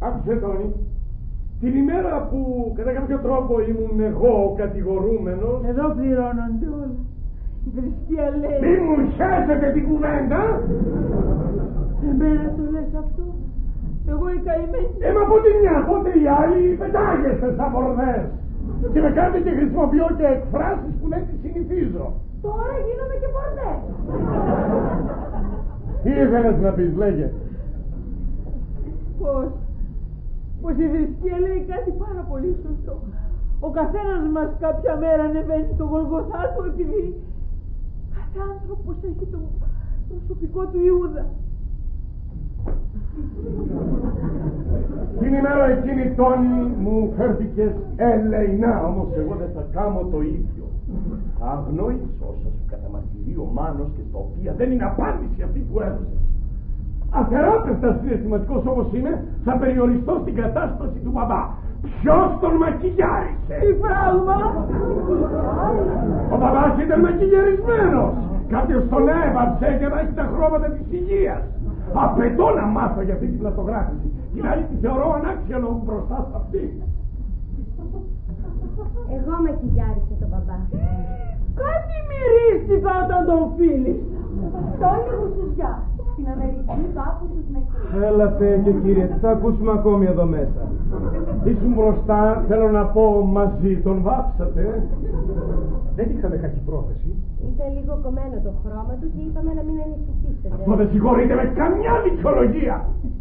Άκουσε, Τόνι. Την ημέρα που κατά κάποιο τρόπο ήμουν εγώ ο κατηγορούμενος. Εδώ πληρώνονται όλα. Η θρησκεία λέει. Μη μου χέσετε την κουβέντα. Εμένα το λες αυτό. Εγώ η καημένη. Μα από τη μια, πότε οι άλλοι πετάγεστε σαν μορδές. Και με κάνετε και χρησιμοποιώ και εκφράσεις που δεν τις συνηθίζω. Τώρα γίνομαι και μορδές. Τι ήθελες να πεις, λέγε. Πως η θρησκεία λέει κάτι πάρα πολύ σωστό. Ο καθένας μας κάποια μέρα ανεβαίνει στο Γολγοθά του επειδή κάθε άνθρωπος έχει το προσωπικό του Ιούδα. Την ημέρα εκείνη, Τόνι, μου φέρθηκες ελεηνά, όμως εγώ δεν θα κάνω το ίδιο. Αγνοείς όσα σου καταμαρτυρεί ο Μάνος και τα οποία δεν είναι απάντηση αυτή που έδωσες. Αθεράπευτα συναισθηματικός όπως είμαι, θα περιοριστώ στην κατάσταση του μπαμπά. Ποιος τον μακιγιάρισε? Τι πράγμα? Ο μπαμπάς ήταν μακιγιαρισμένος. Κάποιος τον έβαψε για να έχει τα χρώματα της υγείας. Απαιτώ να μάθω για αυτή την πλαστογράφηση. Την άλλη τη θεωρώ ανάξια λόγου μπροστά σε αυτή. Εγώ μακιγιάρισα τον μπαμπά. Κάτι μυρίστηκα όταν τον φίλησα. Τόνι Γουσουζιά. Στην Αμερική κάπου τους νεκρούς. Έλατε και κύριε, τι θα ακούσουμε ακόμη εδώ μέσα? Ήσουν μπροστά, θέλω να πω μαζί, τον βάψατε. Δεν είχαμε κακή πρόθεση. Ήταν λίγο κομμένο το χρώμα του και είπαμε να μην ανησυχήσετε. Αυτό δεν συγχωρείτε με καμιά δικαιολογία.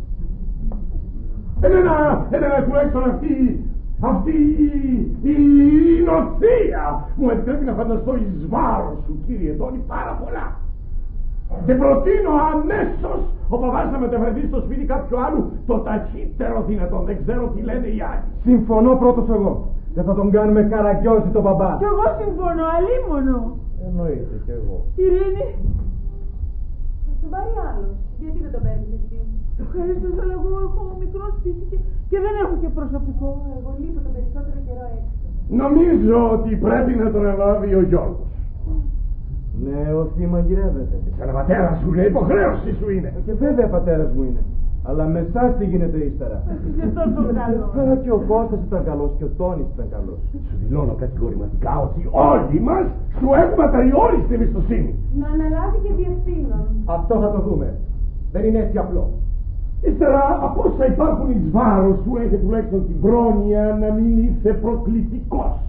Εμένα τουλάχιστον αυτή η νοθεία μου επιτρέπει να φανταστώ εις βάρος σου, κύριε Τόνι, πάρα πολλά. Και προτείνω αμέσως ο παπάς να μεταφερθεί στο σπίτι κάποιου άλλου το ταχύτερο δυνατόν. Δεν ξέρω τι λένε οι άλλοι. Συμφωνώ πρώτος εγώ. Δεν θα τον κάνουμε καραγκιόζη τον μπαμπά. Κι εγώ συμφωνώ, αλίμονο. Εννοείται κι εγώ. Ειρήνη. Θα σου πάρει άλλος. Γιατί δεν τον παίρνεις εσύ? Ευχαριστώ, αλλά εγώ έχω μικρό σπίτι και δεν έχω και προσωπικό. Εγώ λείπω τον περισσότερο καιρό έξω. Νομίζω ότι πρέπει να τον ελάβει ο Γιώργος. Ναι, ο θύμα μαγειρεύεται. Σαν πατέρα σου είναι, υποχρέωση σου είναι. Και βέβαια πατέρας μου είναι. Αλλά με εσάς τι γίνεται ύστερα? Είσαι τόσο καλός. Βέβαια και ο Κώστας ήταν καλός και ο Τόνις ήταν καλός. Σου δηλώνω κατηγορηματικά ότι όλοι μας σου έχουμε αταιριόριστη εμπιστοσύνη. Να αναλάβει και διευθύνων. Αυτό θα το δούμε. Δεν είναι έτσι απλό. Ύστερα από όσα υπάρχουν εις βάρος σου, έχει τουλάχιστον την πρόνοια να μην είσαι προκλητικός.